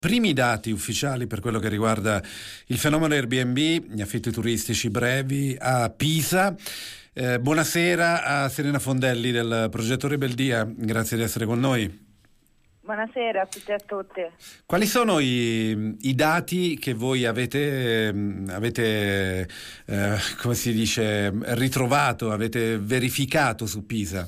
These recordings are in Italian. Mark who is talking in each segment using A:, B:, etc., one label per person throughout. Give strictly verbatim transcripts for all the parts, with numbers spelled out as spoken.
A: Primi dati ufficiali per quello che riguarda il fenomeno Airbnb, gli affitti turistici brevi a Pisa. Eh, buonasera a Serena Fondelli del progetto Rebeldia, grazie di essere con noi.
B: Buonasera a tutti e a tutte.
A: Quali sono i, i dati che voi avete, avete eh, come si dice, ritrovato, avete verificato su Pisa?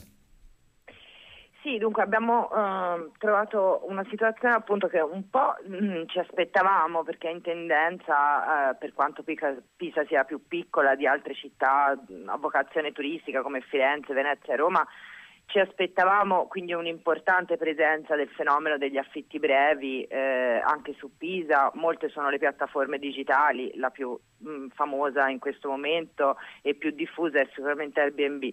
B: Sì, dunque abbiamo uh, trovato una situazione appunto che un po' mh, ci aspettavamo, perché in tendenza, uh, per quanto Pisa, Pisa sia più piccola di altre città a vocazione turistica come Firenze, Venezia e Roma, ci aspettavamo quindi un'importante presenza del fenomeno degli affitti brevi eh, anche su Pisa. Molte sono le piattaforme digitali, la più mh, famosa in questo momento e più diffusa è sicuramente Airbnb.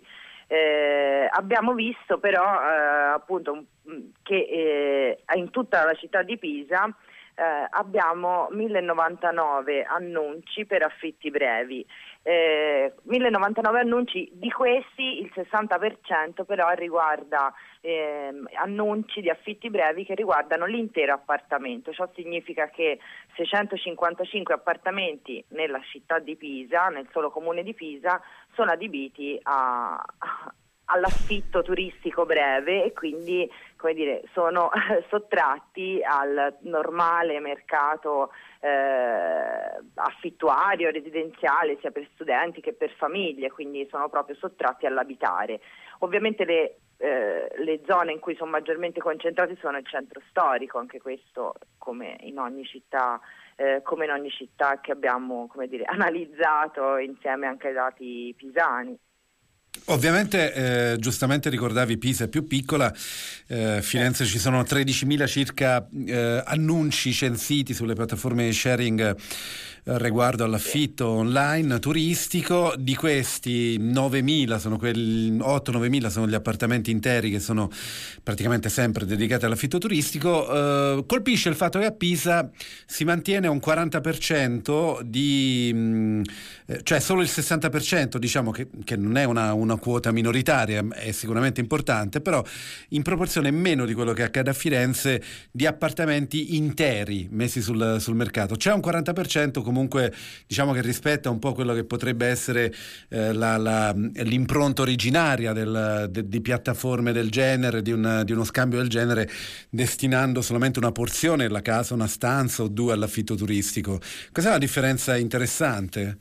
B: Eh, abbiamo visto però eh, appunto che eh, in tutta la città di Pisa eh, abbiamo mille novantanove annunci per affitti brevi. Eh, mille novantanove annunci, di questi il sessanta per cento però riguarda eh, annunci di affitti brevi che riguardano l'intero appartamento. Ciò significa che seicentocinquantacinque appartamenti nella città di Pisa, nel solo comune di Pisa, sono adibiti a, a, all'affitto turistico breve e quindi, come dire, sono sottratti al normale mercato eh, affittuario, residenziale, sia per studenti che per famiglie, quindi sono proprio sottratti all'abitare. Ovviamente le, eh, le zone in cui sono maggiormente concentrati sono il centro storico, anche questo come in ogni città, eh, come in ogni città che abbiamo, come dire, analizzato insieme anche ai dati pisani.
A: Ovviamente, eh, giustamente ricordavi Pisa è più piccola, eh, Firenze ci sono tredicimila circa eh, annunci censiti sulle piattaforme di sharing eh, riguardo all'affitto online turistico. Di questi novemila sono quelli, otto novemila sono gli appartamenti interi che sono praticamente sempre dedicati all'affitto turistico. Eh, colpisce il fatto che a Pisa si mantiene un quaranta per cento di mh, cioè solo il sessanta per cento, diciamo che, che non è una una quota minoritaria, è sicuramente importante, però in proporzione meno di quello che accade a Firenze di appartamenti interi messi sul, sul mercato. C'è un quaranta per cento comunque, diciamo, che rispetta un po' quello che potrebbe essere eh, la, la, l'impronta originaria del, de, di piattaforme del genere, di, una, di uno scambio del genere, destinando solamente una porzione della casa, una stanza o due all'affitto turistico. Questa è una differenza interessante.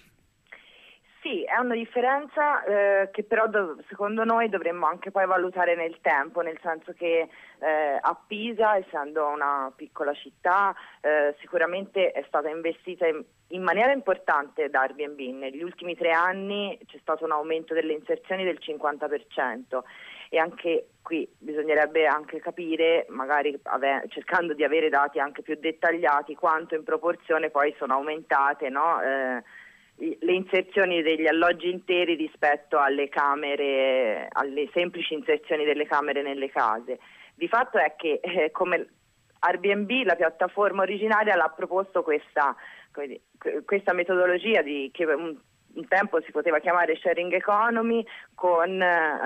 B: Sì, è una differenza eh, che però do- secondo noi dovremmo anche poi valutare nel tempo, nel senso che eh, a Pisa, essendo una piccola città, eh, sicuramente è stata investita in, in maniera importante da Airbnb. Negli ultimi tre anni c'è stato un aumento delle inserzioni del cinquanta per cento e anche qui bisognerebbe anche capire, magari ave- cercando di avere dati anche più dettagliati, quanto in proporzione poi sono aumentate, no? Eh, le inserzioni degli alloggi interi rispetto alle camere, alle semplici inserzioni delle camere nelle case. Di fatto è che eh, come Airbnb, la piattaforma originaria, l'ha proposto questa, questa metodologia di, che un, un tempo si poteva chiamare sharing economy, con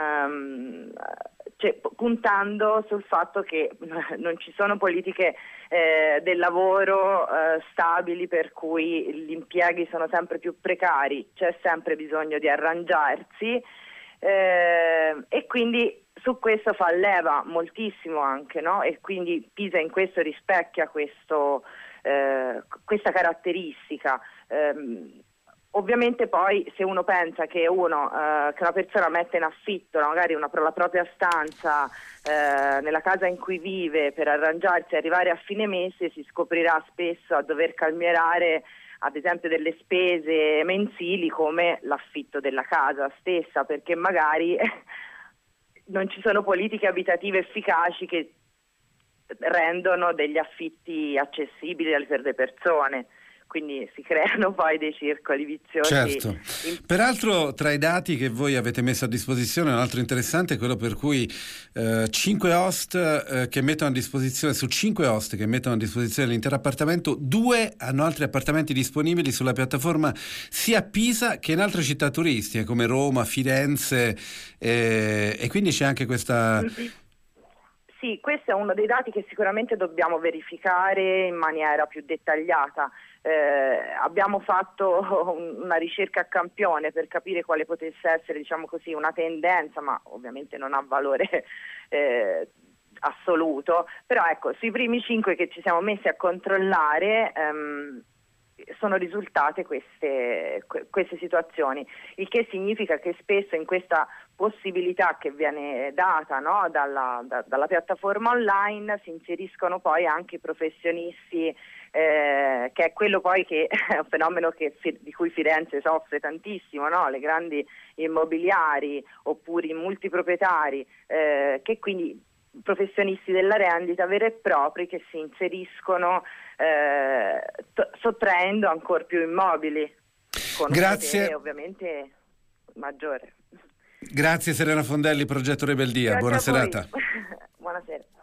B: um, cioè, puntando sul fatto che non ci sono politiche eh, del lavoro eh, stabili, per cui gli impieghi sono sempre più precari, c'è sempre bisogno di arrangiarsi eh, e quindi su questo fa leva moltissimo anche, no? E quindi Pisa in questo rispecchia questo, eh, questa caratteristica. Eh, Ovviamente poi se uno pensa che uno eh, che una persona mette in affitto magari una, la propria stanza eh, nella casa in cui vive per arrangiarsi e arrivare a fine mese, si scoprirà spesso a dover calmierare ad esempio delle spese mensili come l'affitto della casa stessa, perché magari non ci sono politiche abitative efficaci che rendono degli affitti accessibili per le persone. Quindi si creano poi dei circoli viziosi.
A: Certo. Peraltro, tra i dati che voi avete messo a disposizione, un altro interessante è quello per cui eh, cinque host eh, che mettono a disposizione, su cinque host che mettono a disposizione l'intero appartamento, due hanno altri appartamenti disponibili sulla piattaforma sia a Pisa che in altre città turistiche come Roma, Firenze, eh, e quindi c'è anche questa...
B: Sì, questo è uno dei dati che sicuramente dobbiamo verificare in maniera più dettagliata. Eh, abbiamo fatto una ricerca a campione per capire quale potesse essere, diciamo così, una tendenza, ma ovviamente non ha valore eh, assoluto. Però ecco, sui primi cinque che ci siamo messi a controllare ehm, sono risultate queste, queste situazioni, il che significa che spesso in questa possibilità che viene data, no, dalla, da, dalla piattaforma online si inseriscono poi anche i professionisti, eh, che è quello poi che è un fenomeno che, di cui Firenze soffre tantissimo, no? Le grandi immobiliari oppure i multiproprietari, eh, che quindi professionisti della rendita veri e propri che si inseriscono eh, t- sottraendo ancora più immobili con un
A: Grazie.
B: potere ovviamente maggiore.
A: Grazie Serena Fondelli, Progetto Rebeldia.
B: Grazie
A: Buona
B: a voi.
A: serata.
B: Buonasera.